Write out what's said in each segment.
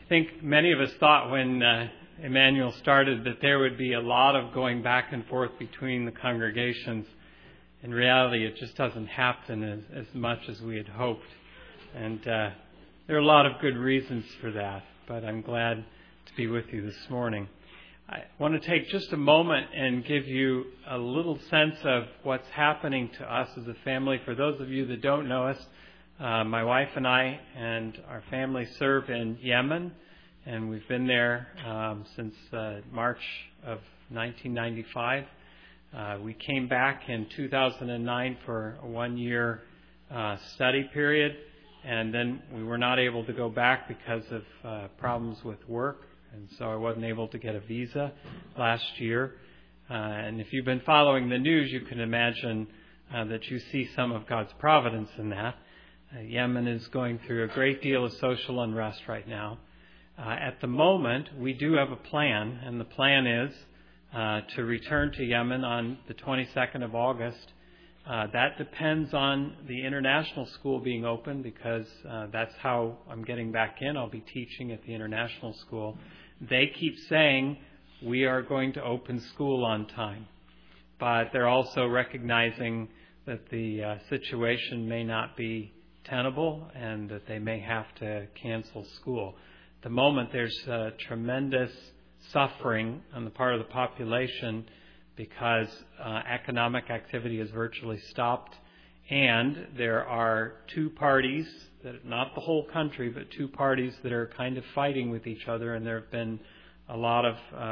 think many of us thought when Emmanuel started that there would be a lot of going back and forth between the congregations. In reality, it just doesn't happen as much as we had hoped. And there are a lot of good reasons for that, but I'm glad to be with you this morning. I want to take just a moment and give you a little sense of what's happening to us as a family. For those of you that don't know us, my wife and I and our family serve in Yemen, and we've been there since March of 1995. We came back in 2009 for a one-year study period, and then we were not able to go back because of problems with work. And so I wasn't able to get a visa last year. And if you've been following the news, you can imagine that you see some of God's providence in that. Yemen is going through a great deal of social unrest right now. At the moment, we do have a plan, and the plan is to return to Yemen on the 22nd of August. That depends on the international school being open, because that's how I'm getting back in. I'll be teaching at the international school. They keep saying we are going to open school on time, but they're also recognizing that the situation may not be tenable and that they may have to cancel school. At the moment, there's tremendous suffering on the part of the population because economic activity is virtually stopped, and there are two parties, not the whole country, but two parties that are kind of fighting with each other, and there has been a lot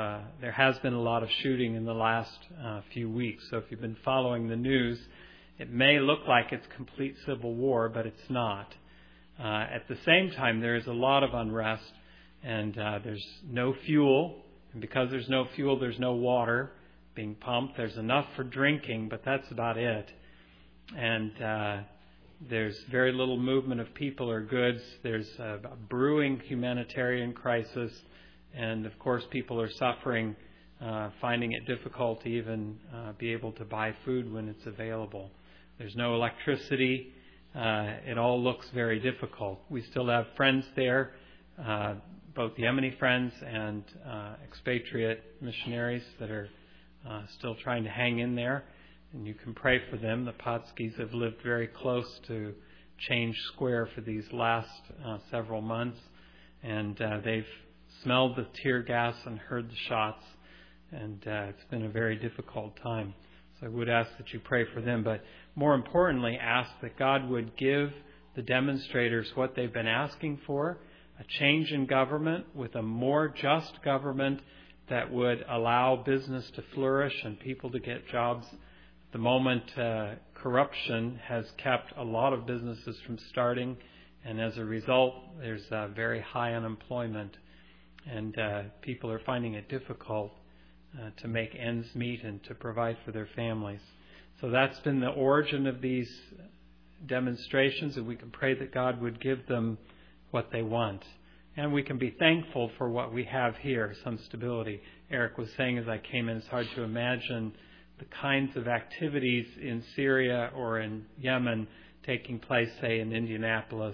of shooting in the last few weeks. So if you've been following the news, it may look like it's complete civil war, but it's not. At the same time, there is a lot of unrest, and there's no fuel, and because there's no fuel, there's no water being pumped. There's enough for drinking, but that's about it. And there's very little movement of people or goods. There's a brewing humanitarian crisis, and of course people are suffering, finding it difficult to even be able to buy food when it's available. There's no electricity. It all looks very difficult. We still have friends there, both Yemeni friends and expatriate missionaries that are still trying to hang in there, and you can pray for them. The Patskis have lived very close to Change Square for these last several months, and they've smelled the tear gas and heard the shots, and it's been a very difficult time. So I would ask that you pray for them, but more importantly, ask that God would give the demonstrators what they've been asking for, a change in government with a more just government that would allow business to flourish and people to get jobs. At the moment, corruption has kept a lot of businesses from starting, and as a result, there's very high unemployment, and people are finding it difficult to make ends meet and to provide for their families. So that's been the origin of these demonstrations, and we can pray that God would give them what they want. And we can be thankful for what we have here, some stability. Eric was saying as I came in, it's hard to imagine the kinds of activities in Syria or in Yemen taking place, say, in Indianapolis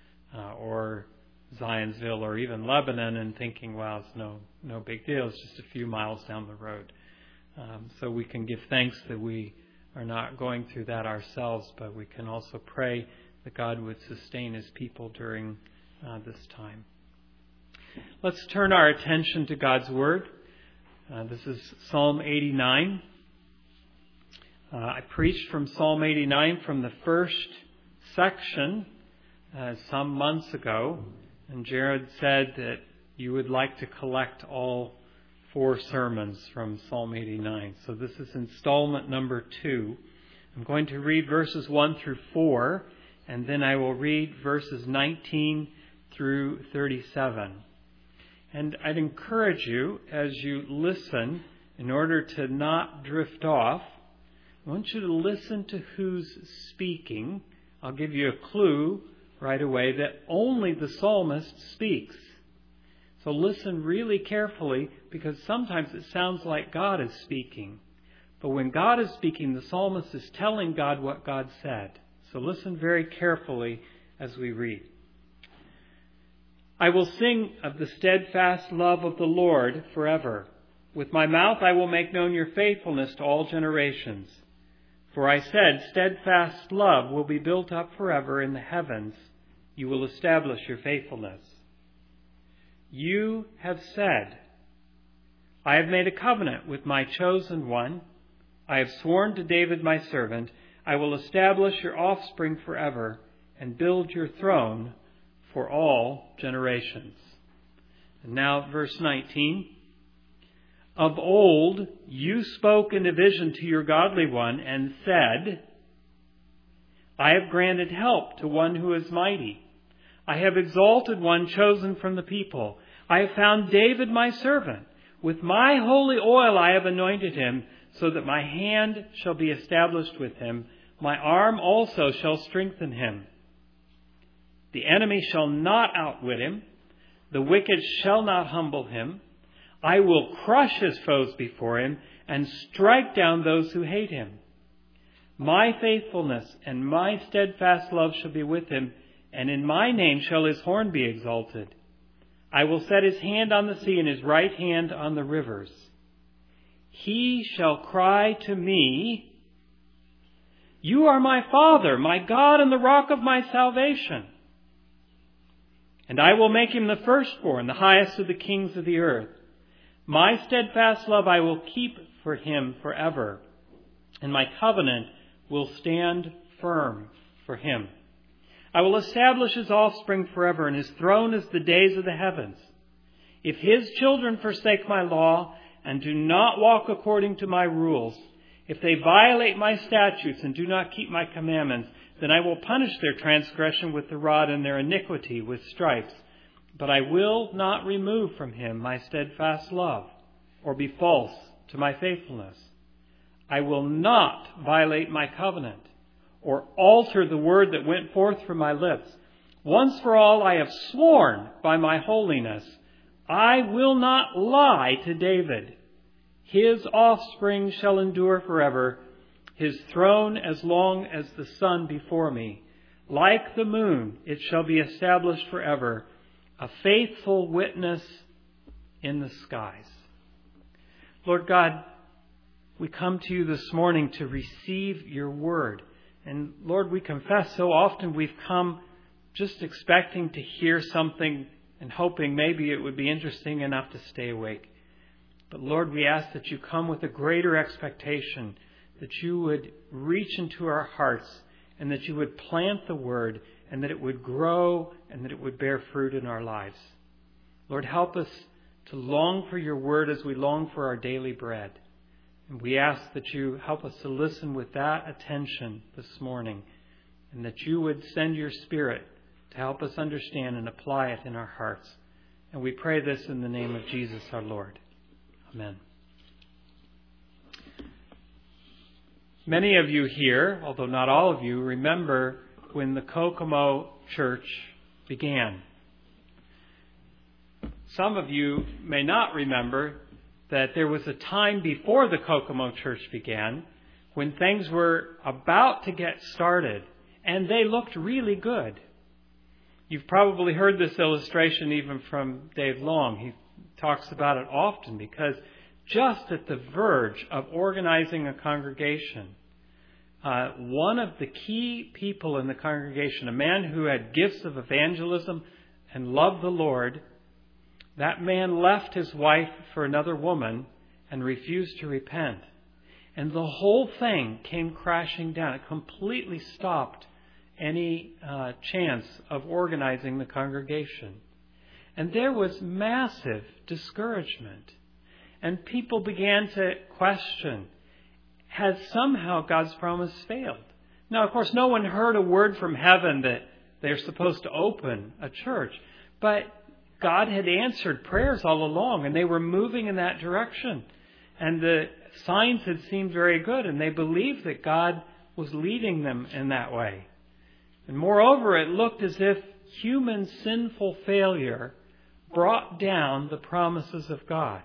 or Zionsville or even Lebanon, and thinking, wow, it's no big deal. It's just a few miles down the road. So we can give thanks that we are not going through that ourselves, but we can also pray that God would sustain His people during this time. Let's turn our attention to God's Word. This is Psalm 89. I preached from Psalm 89 from the first section some months ago, and Jared said that you would like to collect all 4 sermons from Psalm 89. So this is installment number 2. I'm going to read verses 1 through 4, and then I will read verses 19 through 37. And I'd encourage you, as you listen, in order to not drift off, I want you to listen to who's speaking. I'll give you a clue right away that only the psalmist speaks. So listen really carefully, because sometimes it sounds like God is speaking. But when God is speaking, the psalmist is telling God what God said. So listen very carefully as we read. I will sing of the steadfast love of the Lord forever. With my mouth I will make known your faithfulness to all generations. For I said, steadfast love will be built up forever in the heavens. You will establish your faithfulness. You have said, I have made a covenant with my chosen one. I have sworn to David my servant, I will establish your offspring forever and build your throne for all generations. And now verse 19. Of old you spoke in a vision to your godly one and said, I have granted help to one who is mighty. I have exalted one chosen from the people. I have found David my servant. With my holy oil I have anointed him, so that my hand shall be established with him. My arm also shall strengthen him. The enemy shall not outwit him. The wicked shall not humble him. I will crush his foes before him and strike down those who hate him. My faithfulness and my steadfast love shall be with him, and in my name shall his horn be exalted. I will set his hand on the sea and his right hand on the rivers. He shall cry to me, You are my Father, my God, and the rock of my salvation. And I will make him the firstborn, the highest of the kings of the earth. My steadfast love I will keep for him forever, and my covenant will stand firm for him. I will establish his offspring forever, and his throne is the days of the heavens. If his children forsake my law and do not walk according to my rules, if they violate my statutes and do not keep my commandments, then I will punish their transgression with the rod and their iniquity with stripes. But I will not remove from him my steadfast love, or be false to my faithfulness. I will not violate my covenant, or alter the word that went forth from my lips. Once for all I have sworn by my holiness, I will not lie to David. His offspring shall endure forever, his throne as long as the sun before me. Like the moon, it shall be established forever, a faithful witness in the skies. Lord God, we come to you this morning to receive your word. And Lord, we confess so often we've come just expecting to hear something and hoping maybe it would be interesting enough to stay awake. But Lord, we ask that you come with a greater expectation, that you would reach into our hearts and that you would plant the word and that it would grow and that it would bear fruit in our lives. Lord, help us to long for your word as we long for our daily bread. And we ask that you help us to listen with that attention this morning and that you would send your Spirit to help us understand and apply it in our hearts. And we pray this in the name of Jesus our Lord. Amen. Many of you here, although not all of you, remember when the Kokomo Church began. Some of you may not remember that there was a time before the Kokomo Church began when things were about to get started and they looked really good. You've probably heard this illustration even from Dave Long. He talks about it often because just at the verge of organizing a congregation, one of the key people in the congregation, a man who had gifts of evangelism and loved the Lord, that man left his wife for another woman and refused to repent. And the whole thing came crashing down. It completely stopped any chance of organizing the congregation. And there was massive discouragement. And people began to question, has somehow God's promise failed? Now, of course, no one heard a word from heaven that they're supposed to open a church. But God had answered prayers all along, and they were moving in that direction. And the signs had seemed very good, and they believed that God was leading them in that way. And moreover, it looked as if human sinful failure brought down the promises of God.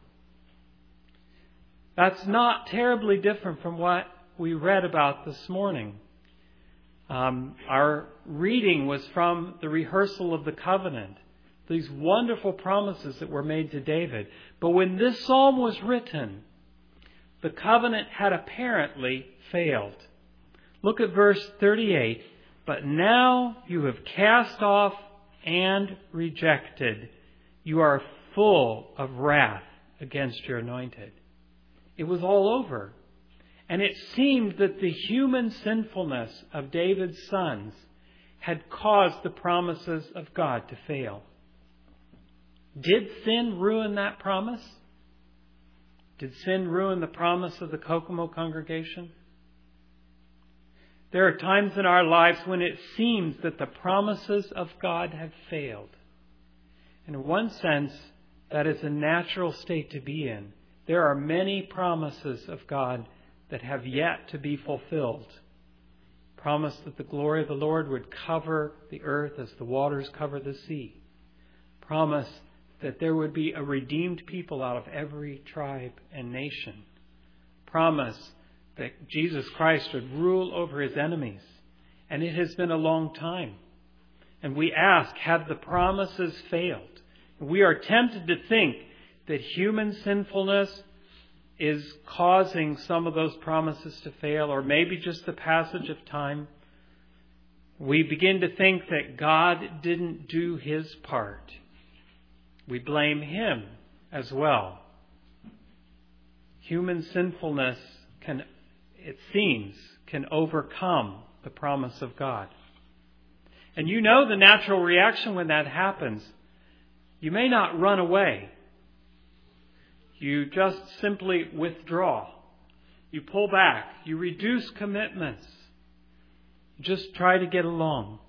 That's not terribly different from what we read about this morning. Our reading was from the rehearsal of the covenant These wonderful promises that were made to David. But when this psalm was written, the covenant had apparently failed. Look at verse 38. But now you have cast off and rejected. You are full of wrath against your anointed. It was all over. And it seemed that the human sinfulness of David's sons had caused the promises of God to fail. Did sin ruin that promise? Did sin ruin the promise of the Kokomo congregation? There are times in our lives when it seems that the promises of God have failed. And in one sense, that is a natural state to be in. There are many promises of God that have yet to be fulfilled. Promise that the glory of the Lord would cover the earth as the waters cover the sea. Promise that there would be a redeemed people out of every tribe and nation. Promise that Jesus Christ would rule over his enemies. And it has been a long time. And we ask, have the promises failed? We are tempted to think that human sinfulness is causing some of those promises to fail, or maybe just the passage of time. We begin to think that God didn't do his part. We blame him as well. Human sinfulness can overcome the promise of God. And you know the natural reaction when that happens. You may not run away. You just simply withdraw. You pull back. You reduce commitments. Just try to get along.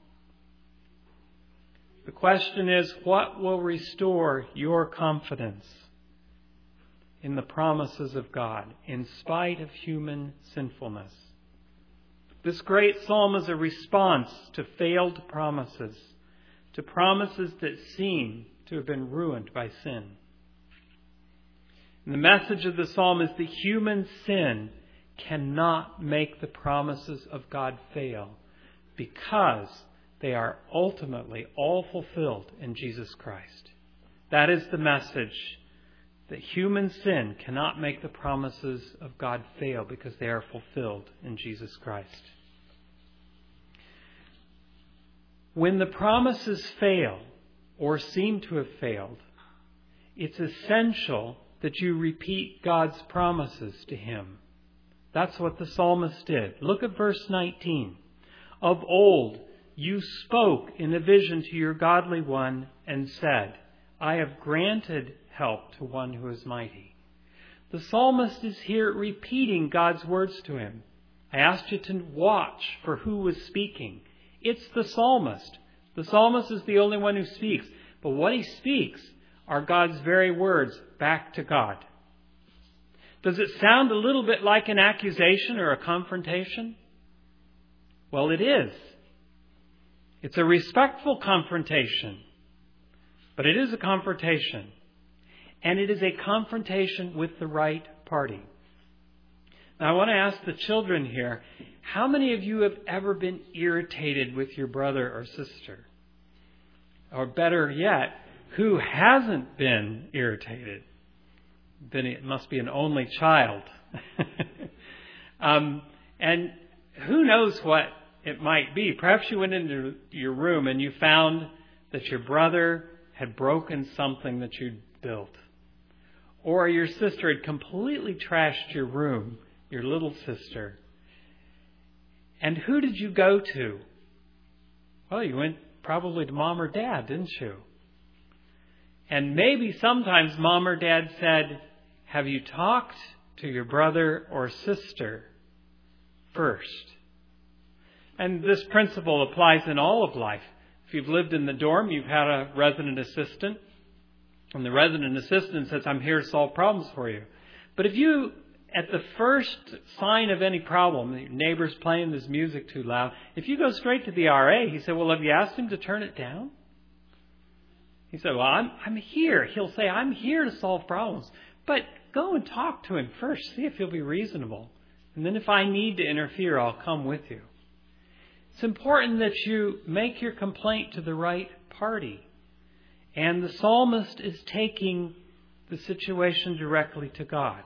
The question is, what will restore your confidence in the promises of God in spite of human sinfulness? This great psalm is a response to failed promises, to promises that seem to have been ruined by sin. And the message of the psalm is that human sin cannot make the promises of God fail because they are ultimately all fulfilled in Jesus Christ. That is the message, that human sin cannot make the promises of God fail because they are fulfilled in Jesus Christ. When the promises fail or seem to have failed, it's essential that you repeat God's promises to him. That's what the psalmist did. Look at verse 19. Of old, you spoke in a vision to your godly one and said, I have granted help to one who is mighty. The psalmist is here repeating God's words to him. I asked you to watch for who was speaking. It's the psalmist. The psalmist is the only one who speaks. But what he speaks are God's very words back to God. Does it sound a little bit like an accusation or a confrontation? Well, it is. It's a respectful confrontation. But it is a confrontation. And it is a confrontation with the right party. Now, I want to ask the children here, how many of you have ever been irritated with your brother or sister? Or better yet, who hasn't been irritated? Then it must be an only child. And who knows what it might be? Perhaps you went into your room and you found that your brother had broken something that you'd built. Or your sister had completely trashed your room, your little sister. And who did you go to? Well, you went probably to mom or dad, didn't you? And maybe sometimes mom or dad said, have you talked to your brother or sister first? And this principle applies in all of life. If you've lived in the dorm, you've had a resident assistant. And the resident assistant says, I'm here to solve problems for you. But if you, at the first sign of any problem, your neighbor's playing this music too loud, if you go straight to the RA, he said, well, have you asked him to turn it down? He said, well, I'm here. He'll say, I'm here to solve problems. But go and talk to him first. See if he'll be reasonable. And then if I need to interfere, I'll come with you. It's important that you make your complaint to the right party. And the psalmist is taking the situation directly to God.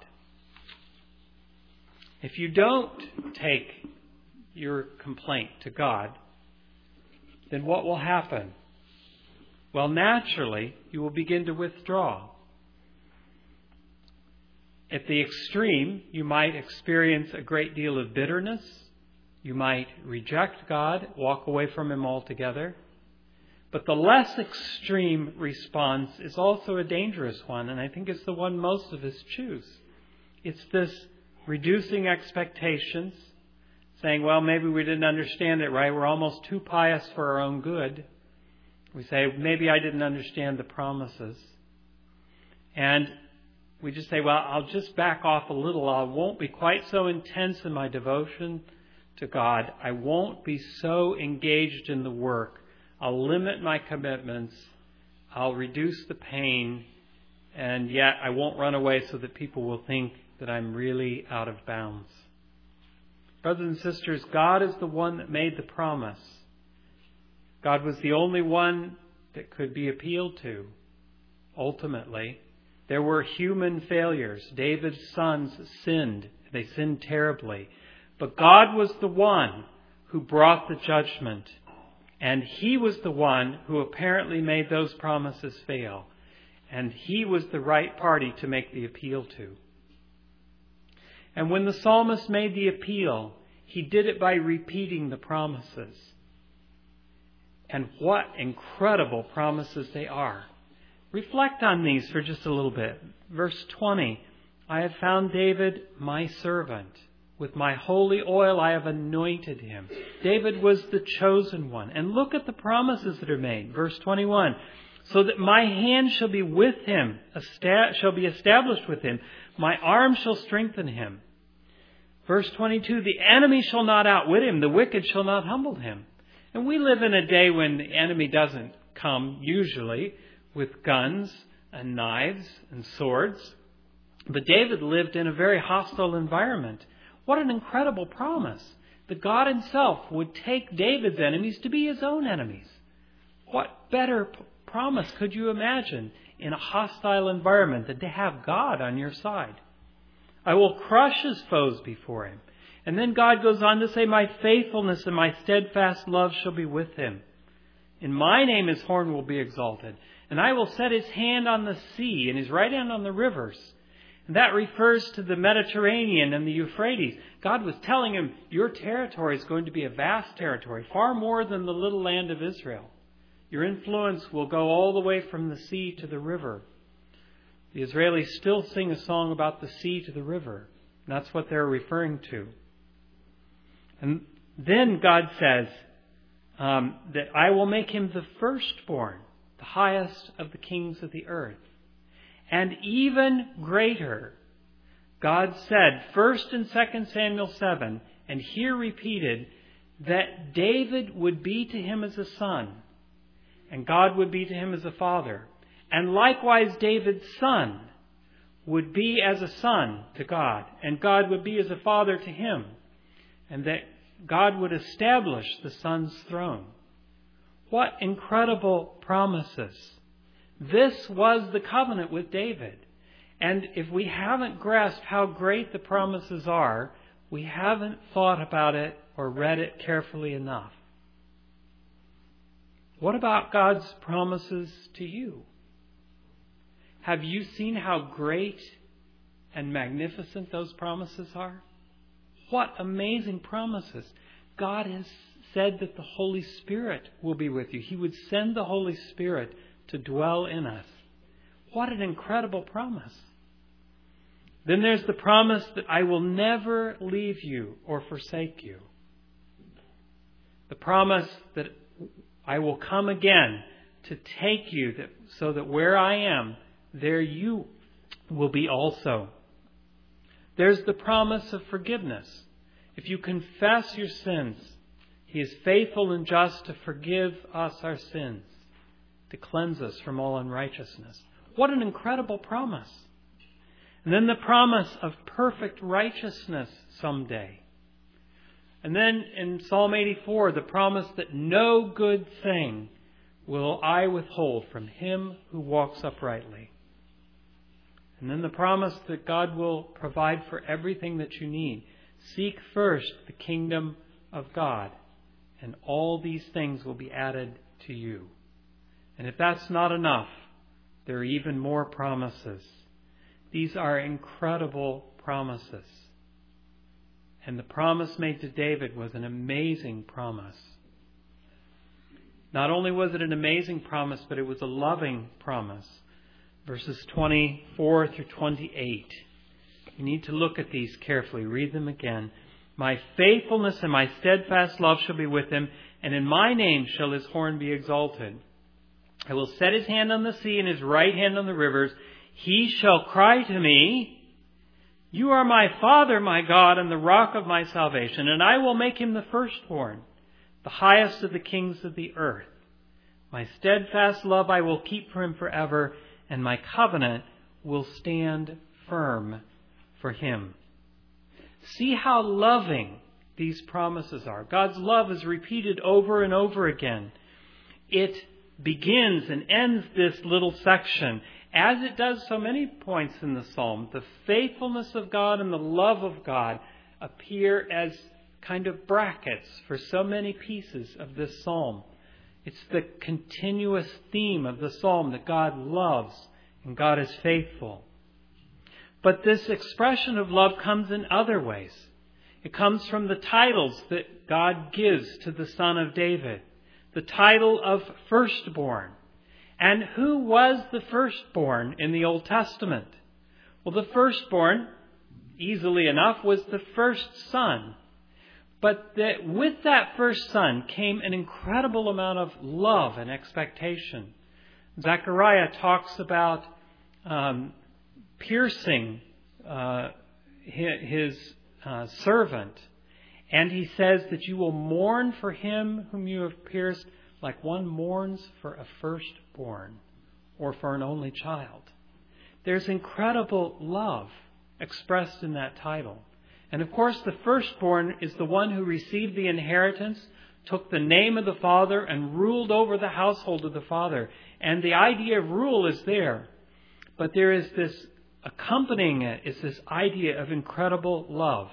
If you don't take your complaint to God, then what will happen? Well, naturally, you will begin to withdraw. At the extreme, you might experience a great deal of bitterness. You might reject God, walk away from Him altogether. But the less extreme response is also a dangerous one, and I think it's the one most of us choose. It's this reducing expectations, saying, well, maybe we didn't understand it right. We're almost too pious for our own good. We say, maybe I didn't understand the promises. And we just say, well, I'll just back off a little. I won't be quite so intense in my devotion to God. I won't be so engaged in the work. I'll limit my commitments. I'll reduce the pain. And yet I won't run away so that people will think that I'm really out of bounds. Brothers and sisters, God is the one that made the promise. God was the only one that could be appealed to, ultimately. There were human failures. David's sons sinned. They sinned terribly. But God was the one who brought the judgment. And He was the one who apparently made those promises fail. And He was the right party to make the appeal to. And when the psalmist made the appeal, he did it by repeating the promises. And what incredible promises they are. Reflect on these for just a little bit. Verse 20, I have found David my servant. With my holy oil I have anointed him. David was the chosen one. And look at the promises that are made. Verse 21, so that my hand shall be with him, shall be established with him. My arm shall strengthen him. Verse 22, the enemy shall not outwit him. The wicked shall not humble him. And we live in a day when the enemy doesn't come, usually, with guns and knives and swords. But David lived in a very hostile environment. What an incredible promise that God Himself would take David's enemies to be His own enemies. What better promise could you imagine in a hostile environment than to have God on your side? I will crush his foes before him. And then God goes on to say, my faithfulness and my steadfast love shall be with him. In my name his horn will be exalted. And I will set his hand on the sea and his right hand on the rivers. And that refers to the Mediterranean and the Euphrates. God was telling him, your territory is going to be a vast territory, far more than the little land of Israel. Your influence will go all the way from the sea to the river. The Israelis still sing a song about the sea to the river. And that's what they're referring to. And then God says that I will make him the firstborn, the highest of the kings of the earth. And even greater, God said, 1 and 2 Samuel 7, and here repeated, that David would be to him as a son, and God would be to him as a father. And likewise, David's son would be as a son to God, and God would be as a father to him, and that God would establish the son's throne. What incredible promises. This was the covenant with David. And if we haven't grasped how great the promises are, we haven't thought about it or read it carefully enough. What about God's promises to you? Have you seen how great and magnificent those promises are? What amazing promises. God has said that the Holy Spirit will be with you. He would send the Holy Spirit to dwell in us. What an incredible promise. Then there's the promise that I will never leave you or forsake you. The promise that I will come again to take you so that where I am, there you will be also. There's the promise of forgiveness. If you confess your sins, He is faithful and just to forgive us our sins, to cleanse us from all unrighteousness. What an incredible promise. And then the promise of perfect righteousness someday. And then in Psalm 84, the promise that no good thing will I withhold from him who walks uprightly. And then the promise that God will provide for everything that you need. Seek first the kingdom of God, and all these things will be added to you. And if that's not enough, there are even more promises. These are incredible promises. And the promise made to David was an amazing promise. Not only was it an amazing promise, but it was a loving promise. Verses 24 through 28. You need to look at these carefully. Read them again. My faithfulness and my steadfast love shall be with him, and in my name shall his horn be exalted. I will set his hand on the sea and his right hand on the rivers. He shall cry to me, you are my Father, my God, and the rock of my salvation, and I will make him the firstborn, the highest of the kings of the earth. My steadfast love I will keep for him forever, and my covenant will stand firm for him. See how loving these promises are. God's love is repeated over and over again. It begins and ends this little section, as it does so many points in the psalm. The faithfulness of God and the love of God appear as kind of brackets for so many pieces of this psalm. It's the continuous theme of the psalm that God loves and God is faithful. But this expression of love comes in other ways. It comes from the titles that God gives to the Son of David. The title of firstborn. And who was the firstborn in the Old Testament? Well, the firstborn, easily enough, was the first son. But with that first son came an incredible amount of love and expectation. Zechariah talks about piercing his servant. And he says that you will mourn for him whom you have pierced like one mourns for a firstborn or for an only child. There's incredible love expressed in that title. And of course, the firstborn is the one who received the inheritance, took the name of the father, and ruled over the household of the father. And the idea of rule is there. But there is this, accompanying it is this idea of incredible love.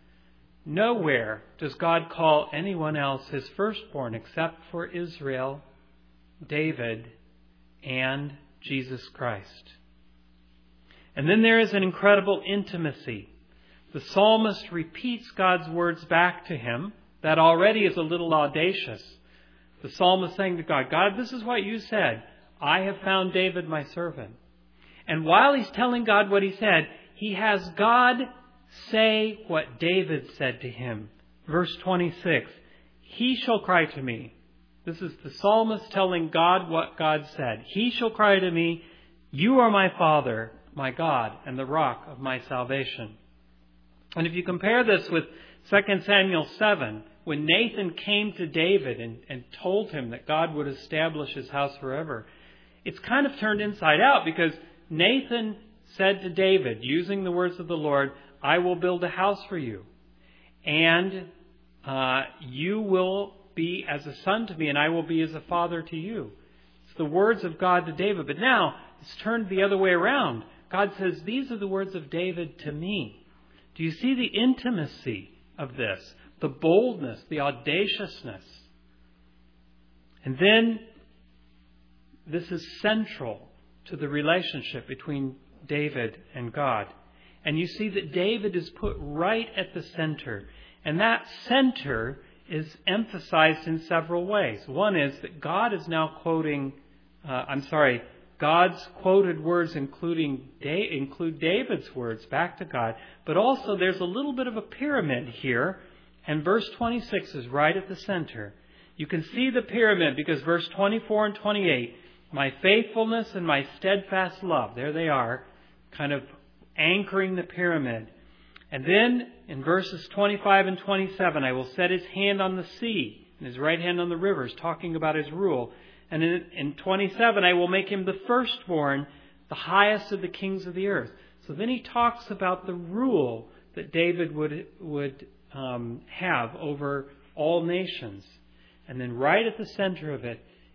Nowhere does God call anyone else his firstborn except for Israel, David, and Jesus Christ. And then there is an incredible intimacy. The psalmist repeats God's words back to him. That already is a little audacious. The psalmist saying to God, God, this is what you said. I have found David my servant. And while he's telling God what he said, he has God say what David said to him. Verse 26, he shall cry to me. This is the psalmist telling God what God said. He shall cry to me, you are my Father, my God, and the rock of my salvation. And if you compare this with 2 Samuel 7, when Nathan came to David and told him that God would establish his house forever, it's kind of turned inside out, because Nathan said to David, using the words of the Lord, I will build a house for you, and you will be as a son to me, and I will be as a father to you. It's the words of God to David. But now it's turned the other way around. God says, these are the words of David to me. Do you see the intimacy of this? The boldness, the audaciousness. And then this is central to the relationship between David and God. And you see that David is put right at the center. And that center is emphasized in several ways. One is that God is now quoting, God's quoted words include David's words back to God. But also there's a little bit of a pyramid here. And verse 26 is right at the center. You can see the pyramid because verse 24 and 28, my faithfulness and my steadfast love, there they are, kind of anchoring the pyramid. And then in verses 25 and 27, I will set his hand on the sea and his right hand on the rivers, talking about his rule. And in 27, I will make him the firstborn, the highest of the kings of the earth. So then he talks about the rule that David would have over all nations. And then right at the center of it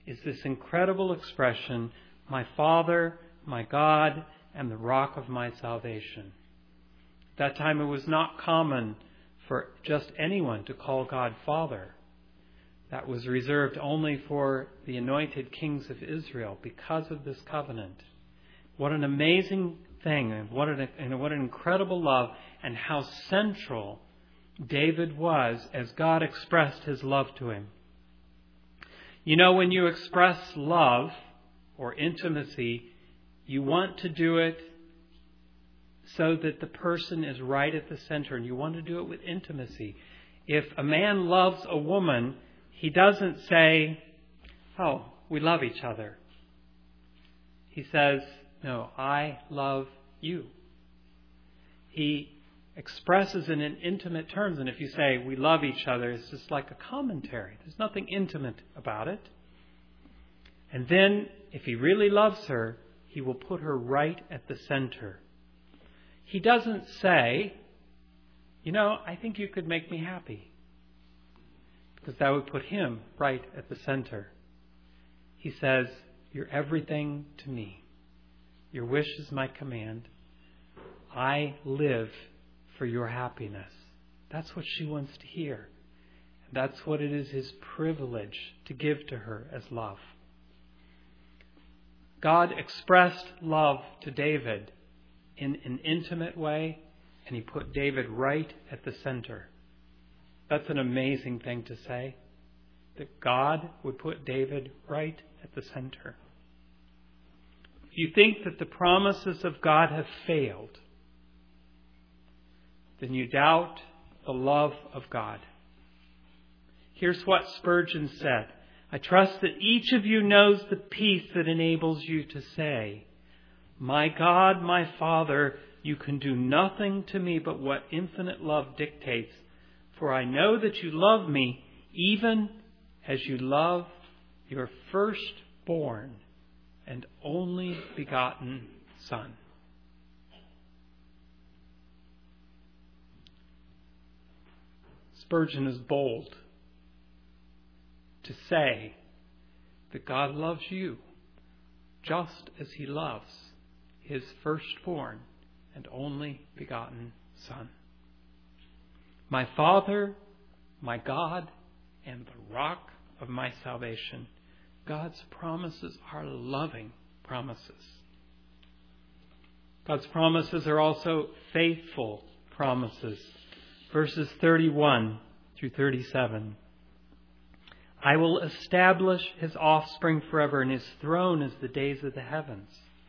is this incredible expression, my Father, my God, and the rock of my salvation. At that time it was not common for just anyone to call God Father. That was reserved only for the anointed kings of Israel because of this covenant. What an amazing thing, and what an incredible love, and how central David was as God expressed his love to him. You know, when you express love or intimacy, you want to do it so that the person is right at the center, and you want to do it with intimacy. If a man loves a woman, he doesn't say, oh, we love each other. He says, no, I love you. He expresses it in intimate terms. And if you say, we love each other, it's just like a commentary. There's nothing intimate about it. And then, if he really loves her, he will put her right at the center. He doesn't say, I think you could make me happy. Because that would put him right at the center. He says, you're everything to me. Your wish is my command. I live for your happiness. That's what she wants to hear. And that's what it is his privilege to give to her as love. God expressed love to David in an intimate way, and he put David right at the center. That's an amazing thing to say, that God would put David right at the center. If you think that the promises of God have failed, then you doubt the love of God. Here's what Spurgeon said. I trust that each of you knows the peace that enables you to say, my God, my Father, you can do nothing to me but what infinite love dictates. For I know that you love me even as you love your firstborn and only begotten Son. Spurgeon is bold to say that God loves you just as he loves his firstborn and only begotten Son. My Father, my God, and the rock of my salvation. God's promises are loving promises. God's promises are also faithful promises. Verses 31 through 37. I will establish his offspring forever, and his throne is the days of the heavens.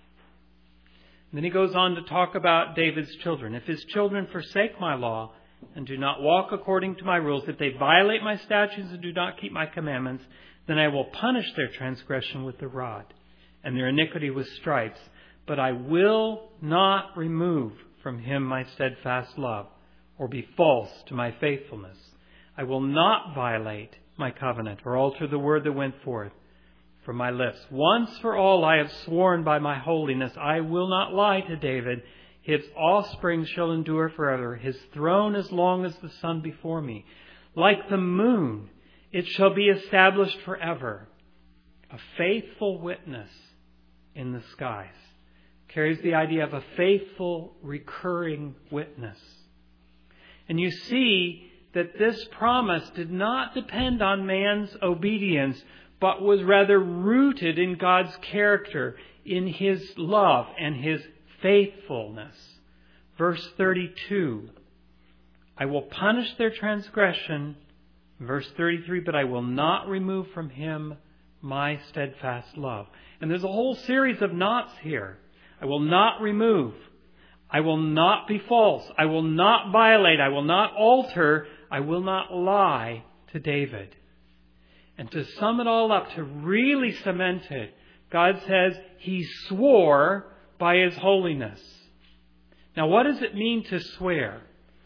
And then he goes on to talk about David's children. If his children forsake my law and do not walk according to my rules, if they violate my statutes and do not keep my commandments, then I will punish their transgression with the rod and their iniquity with stripes. But I will not remove from him my steadfast love or be false to my faithfulness. I will not violate my covenant or alter the word that went forth from my lips. Once for all I have sworn by my holiness, I will not lie to David. His offspring shall endure forever. His throne as long as the sun before me. Like the moon, it shall be established forever. A faithful witness in the skies. Carries the idea of a faithful, recurring witness. And you see that this promise did not depend on man's obedience, but was rather rooted in God's character, in his love and his faithfulness. Verse 32, I will punish their transgression. Verse 33, but I will not remove from him my steadfast love. And there's a whole series of nots here. I will not remove. I will not be false. I will not violate. I will not alter. I will not lie to David. And to sum it all up, to really cement it, God says he swore by his holiness. Now, what does it mean to swear?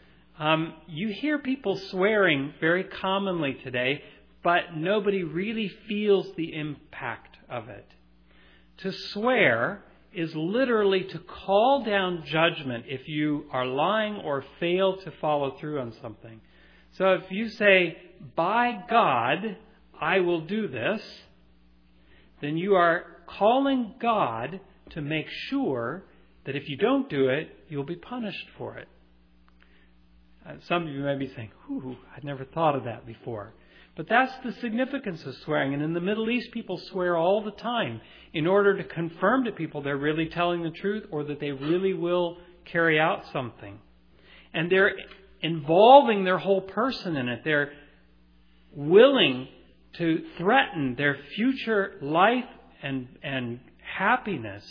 You hear people swearing very commonly today, but nobody really feels the impact of it. To swear is literally to call down judgment if you are lying or fail to follow through on something. So if you say, by God, I will do this, then you are calling God to make sure that if you don't do it, you'll be punished for it. Some of you may be saying, I'd never thought of that before. But that's the significance of swearing. And in the Middle East, people swear all the time in order to confirm to people they're really telling the truth or that they really will carry out something. And they're involving their whole person in it. They're willing to threaten their future life and happiness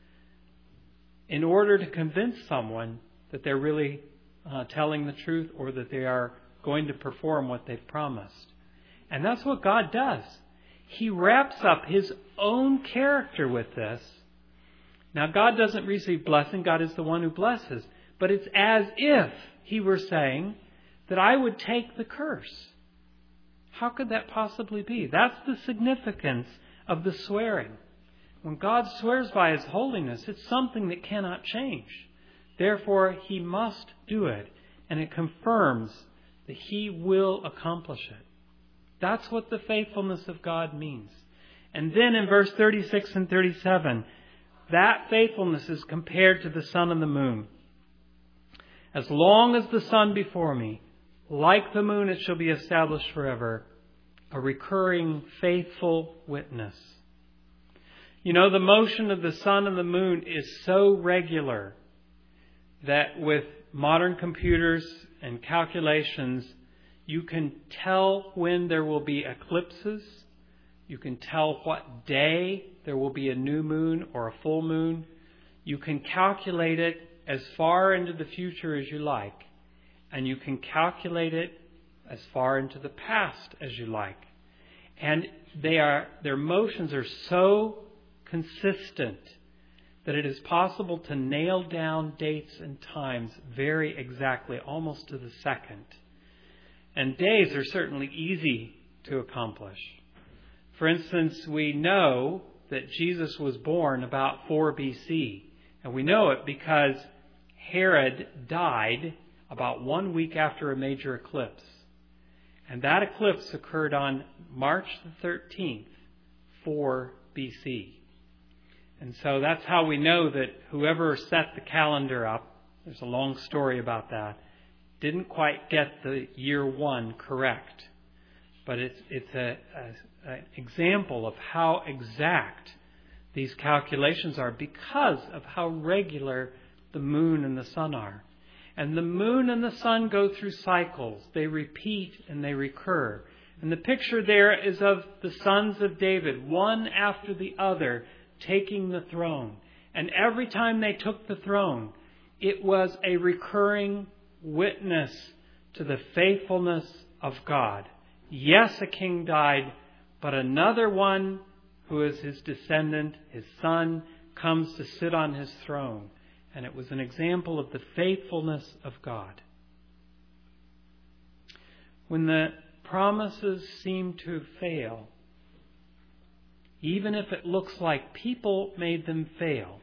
in order to convince someone that they're really telling the truth or that they are going to perform what they've promised. And that's what God does. He wraps up His own character with this. Now, God doesn't receive blessing. God is the one who blesses. But it's as if He were saying that I would take the curse. How could that possibly be? That's the significance of the swearing. When God swears by His holiness, it's something that cannot change. Therefore, He must do it. And it confirms that He will accomplish it. That's what the faithfulness of God means. And then in verse 36 and 37, that faithfulness is compared to the sun and the moon. As long as the sun before me, like the moon it shall be established forever, a recurring faithful witness. You know, the motion of the sun and the moon is so regular that with modern computers and calculations, you can tell when there will be eclipses. You can tell what day there will be a new moon or a full moon. You can calculate it as far into the future as you like. And you can calculate it as far into the past as you like. And their motions are so consistent that it is possible to nail down dates and times very exactly, almost to the second. And days are certainly easy to accomplish. For instance, we know that Jesus was born about 4 BC. And we know it because Herod died about 1 week after a major eclipse. And that eclipse occurred on March the 13th, 4 BC. And so that's how we know that whoever set the calendar up, there's a long story about that, didn't quite get the year 1 correct. But it's an example of how exact these calculations are because of how regular the moon and the sun are. And the moon and the sun go through cycles. They repeat and they recur. And the picture there is of the sons of David, one after the other, taking the throne. And every time they took the throne, it was a recurring witness to the faithfulness of God. Yes, a king died, but another one who is his descendant, his son, comes to sit on his throne. And it was an example of the faithfulness of God. When the promises seem to fail, even if it looks like people made them fail,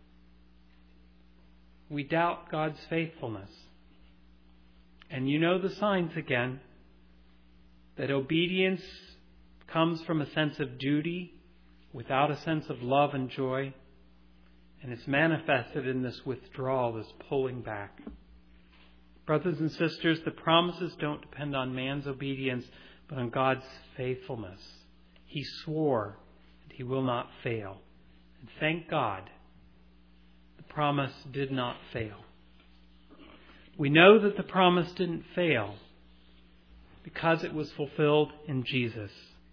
we doubt God's faithfulness. And you know the signs again, that obedience comes from a sense of duty without a sense of love and joy. And it's manifested in this withdrawal, this pulling back. Brothers and sisters, the promises don't depend on man's obedience, but on God's faithfulness. He swore that He will not fail. And thank God, the promise did not fail. We know that the promise didn't fail because it was fulfilled in Jesus.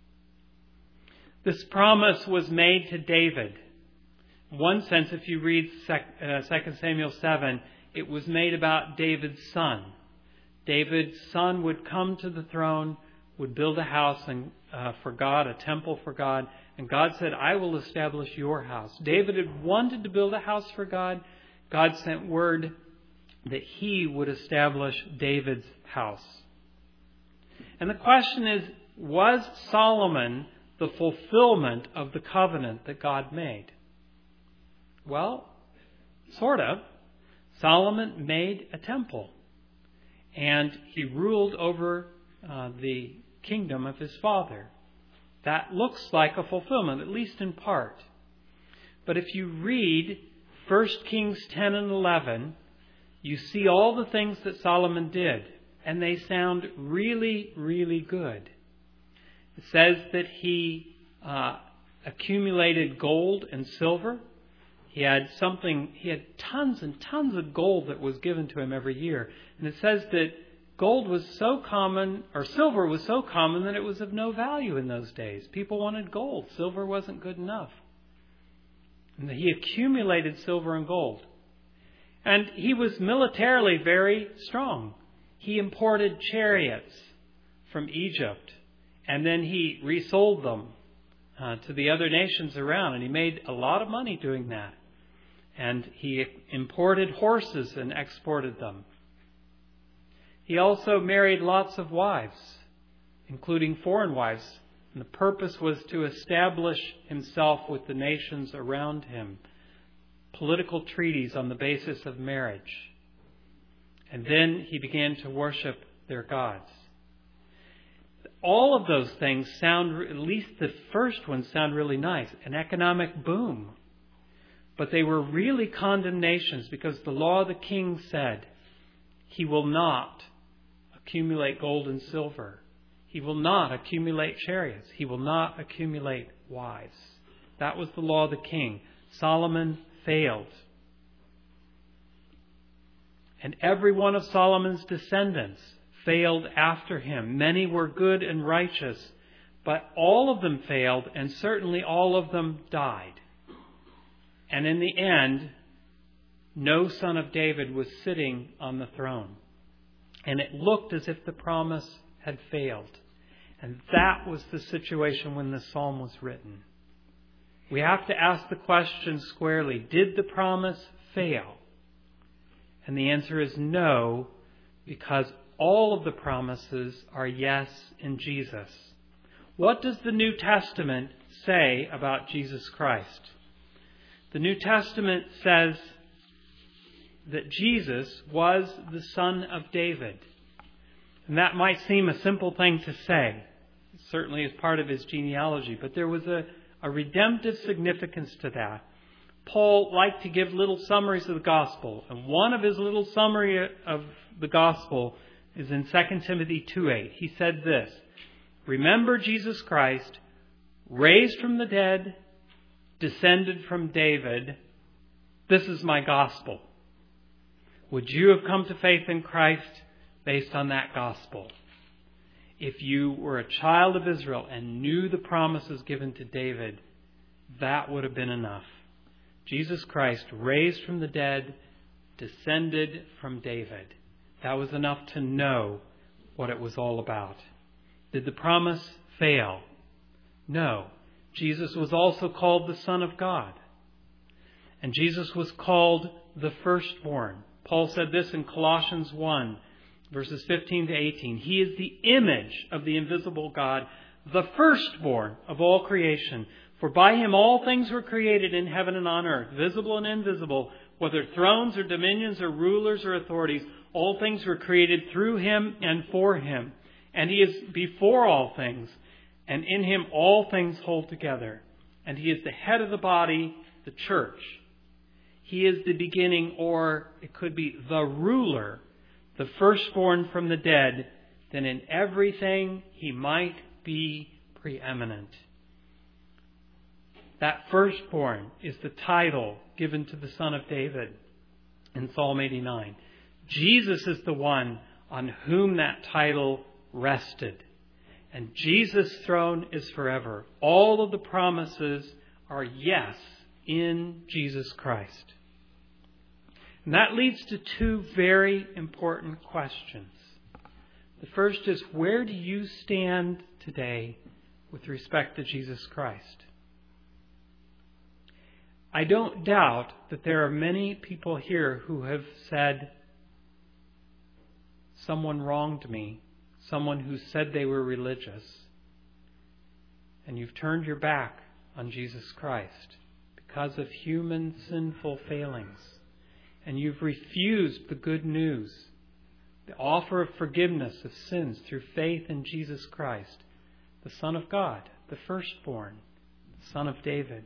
This promise was made to David. In one sense, if you read 2 Samuel 7, it was made about David's son. David's son would come to the throne, would build a house for God, a temple for God. And God said, I will establish your house. David had wanted to build a house for God. God sent word that He would establish David's house. And the question is, was Solomon the fulfillment of the covenant that God made? Well, sort of. Solomon made a temple. And he ruled over the kingdom of his father. that looks like a fulfillment, at least in part. But if you read 1 Kings 10 and 11, you see all the things that Solomon did, and they sound really, really good. It says that he accumulated gold and silver. He had tons and tons of gold that was given to him every year. And it says that gold was so common, or silver was so common, that it was of no value in those days. People wanted gold. Silver wasn't good enough. And he accumulated silver and gold. And he was militarily very strong. He imported chariots from Egypt, and then he resold them to the other nations around, and he made a lot of money doing that. And he imported horses and exported them. He also married lots of wives, including foreign wives. And the purpose was to establish himself with the nations around him. Political treaties on the basis of marriage. And then he began to worship their gods. All of those things sound, at least the first ones sound really nice. An economic boom. But they were really condemnations, because the law of the king said he will not accumulate gold and silver. He will not accumulate chariots. He will not accumulate wives. That was the law of the king. Solomon failed. And every one of Solomon's descendants failed after him. Many were good and righteous, but all of them failed, and certainly all of them died. And in the end, no son of David was sitting on the throne. And it looked as if the promise had failed. And that was the situation when the psalm was written. We have to ask the question squarely, did the promise fail? And the answer is no, because all of the promises are yes in Jesus. What does the New Testament say about Jesus Christ? The New Testament says that Jesus was the Son of David. And that might seem a simple thing to say. It certainly is part of his genealogy. But there was a redemptive significance to that. Paul liked to give little summaries of the gospel. And one of his little summary of the gospel is in 2 Timothy 2:8. He said this: "Remember Jesus Christ, raised from the dead, descended from David. This is my gospel." Would you have come to faith in Christ based on that gospel? If you were a child of Israel and knew the promises given to David, that would have been enough. Jesus Christ, raised from the dead, descended from David. That was enough to know what it was all about. Did the promise fail? No. Jesus was also called the Son of God. And Jesus was called the firstborn. Paul said this in Colossians 1, verses 15 to 18. He is the image of the invisible God, the firstborn of all creation. For by him all things were created in heaven and on earth, visible and invisible, whether thrones or dominions or rulers or authorities. All things were created through him and for him. And he is before all things. And in him all things hold together. And he is the head of the body, the church. He is the beginning, or it could be the ruler, the firstborn from the dead, that in everything he might be preeminent. That firstborn is the title given to the Son of David in Psalm 89. Jesus is the one on whom that title rested. And Jesus' throne is forever. All of the promises are yes in Jesus Christ. And that leads to two very important questions. The first is, where do you stand today with respect to Jesus Christ? I don't doubt that there are many people here who have said, someone wronged me, someone who said they were religious, and you've turned your back on Jesus Christ because of human sinful failings. And you've refused the good news, the offer of forgiveness of sins through faith in Jesus Christ. the Son of God, the firstborn, the Son of David.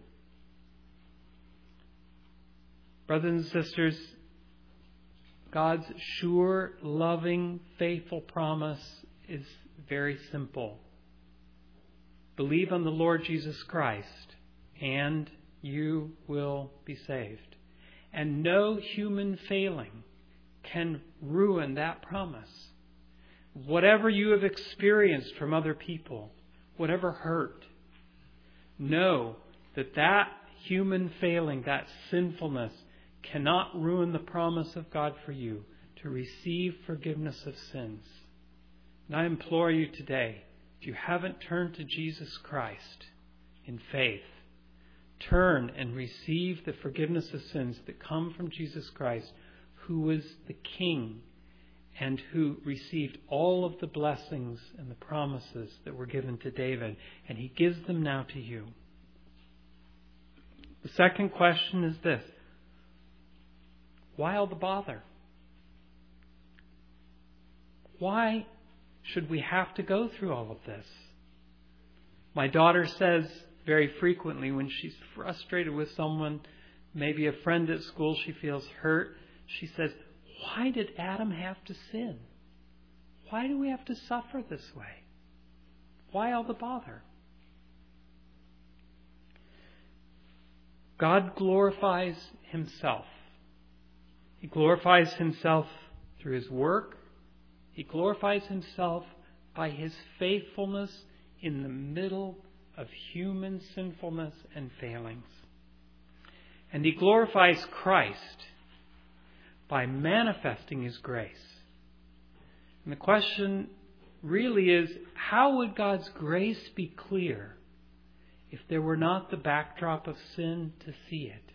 Brothers and sisters, God's sure, loving, faithful promise is very simple. Believe on the Lord Jesus Christ, and you will be saved. And no human failing can ruin that promise. Whatever you have experienced from other people, whatever hurt, know that that human failing, that sinfulness, cannot ruin the promise of God for you to receive forgiveness of sins. And I implore you today, if you haven't turned to Jesus Christ in faith, turn and receive the forgiveness of sins that come from Jesus Christ, who was the King and who received all of the blessings and the promises that were given to David. And he gives them now to you. The second question is this: why all the bother? Why should we have to go through all of this? My daughter says very frequently when she's frustrated with someone, maybe a friend at school, she feels hurt, she says, why did Adam have to sin? Why do we have to suffer this way? Why all the bother? God glorifies Himself. He glorifies Himself through His work. He glorifies Himself by His faithfulness in the middle of human sinfulness and failings. And He glorifies Christ by manifesting His grace. And the question really is, how would God's grace be clear if there were not the backdrop of sin to see it?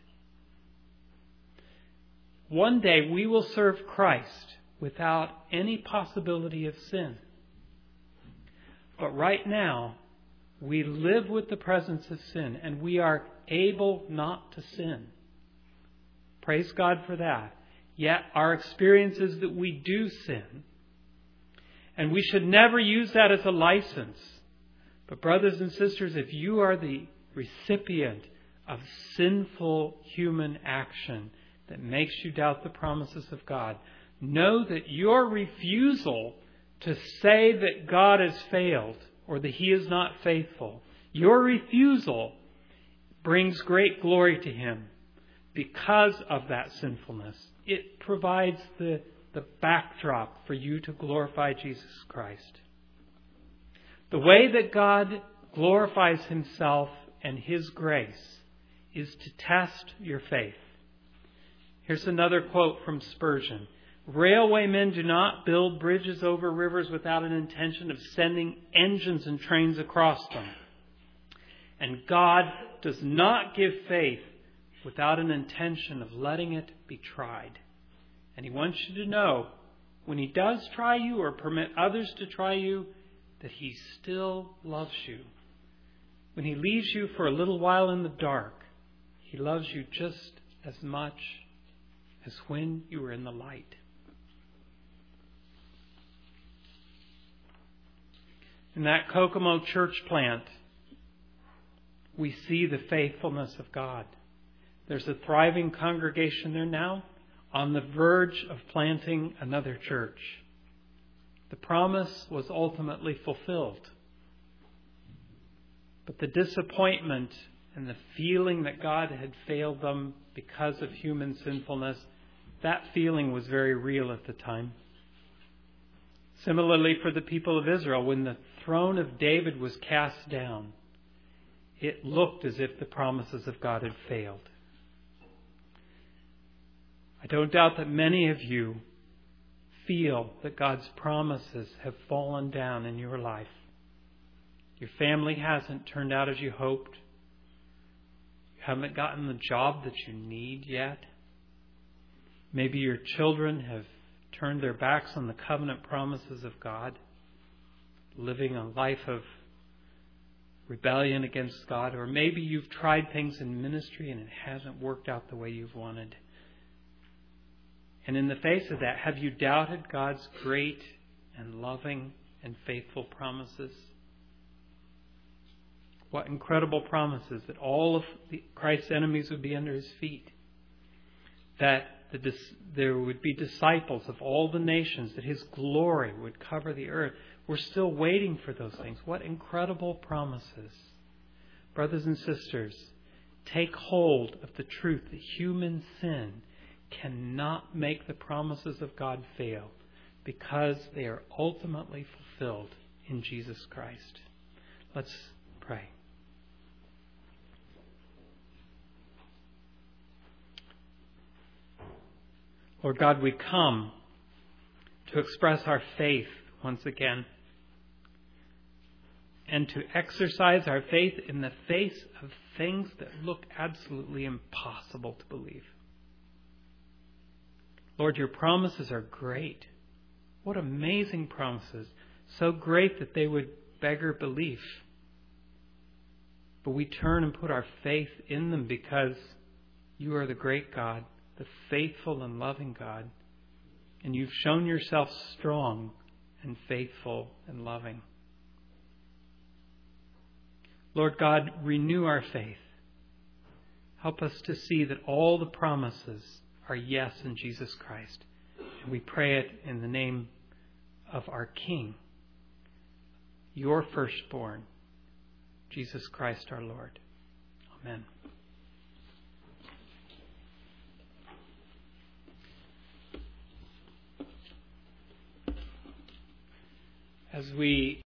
One day we will serve Christ without any possibility of sin. But right now, we live with the presence of sin, and we are able not to sin. Praise God for that. Yet our experience is that we do sin. And we should never use that as a license. But brothers and sisters, if you are the recipient of sinful human action that makes you doubt the promises of God, know that your refusal to say that God has failed or that He is not faithful, your refusal brings great glory to Him because of that sinfulness. It provides the backdrop for you to glorify Jesus Christ. The way that God glorifies Himself and His grace is to test your faith. Here's another quote from Spurgeon. Railwaymen do not build bridges over rivers without an intention of sending engines and trains across them. And God does not give faith without an intention of letting it be tried. And He wants you to know, when He does try you or permit others to try you, that He still loves you. When He leaves you for a little while in the dark, He loves you just as much as when you were in the light. In that Kokomo church plant, we see the faithfulness of God. There's a thriving congregation there now, on the verge of planting another church. The promise was ultimately fulfilled. But the disappointment and the feeling that God had failed them because of human sinfulness, that feeling was very real at the time. Similarly, for the people of Israel, when the throne of David was cast down, it looked as if the promises of God had failed. I don't doubt that many of you feel that God's promises have fallen down in your life. Your family hasn't turned out as you hoped. You haven't gotten the job that you need yet. Maybe your children have turned their backs on the covenant promises of God, living a life of rebellion against God. Or maybe you've tried things in ministry and it hasn't worked out the way you've wanted. And in the face of that, have you doubted God's great and loving and faithful promises? What incredible promises that all of Christ's enemies would be under his feet. That there would be disciples of all the nations, that his glory would cover the earth. We're still waiting for those things. What incredible promises. Brothers and sisters, take hold of the truth that human sin cannot make the promises of God fail, because they are ultimately fulfilled in Jesus Christ. Let's pray. Lord God, we come to express our faith once again, and to exercise our faith in the face of things that look absolutely impossible to believe. Lord, your promises are great. What amazing promises. So great that they would beggar belief. But we turn and put our faith in them because you are the great God, the faithful and loving God. And you've shown yourself strong and faithful and loving. Lord God, renew our faith. Help us to see that all the promises are yes in Jesus Christ. And we pray it in the name of our King, your firstborn, Jesus Christ our Lord. Amen. As we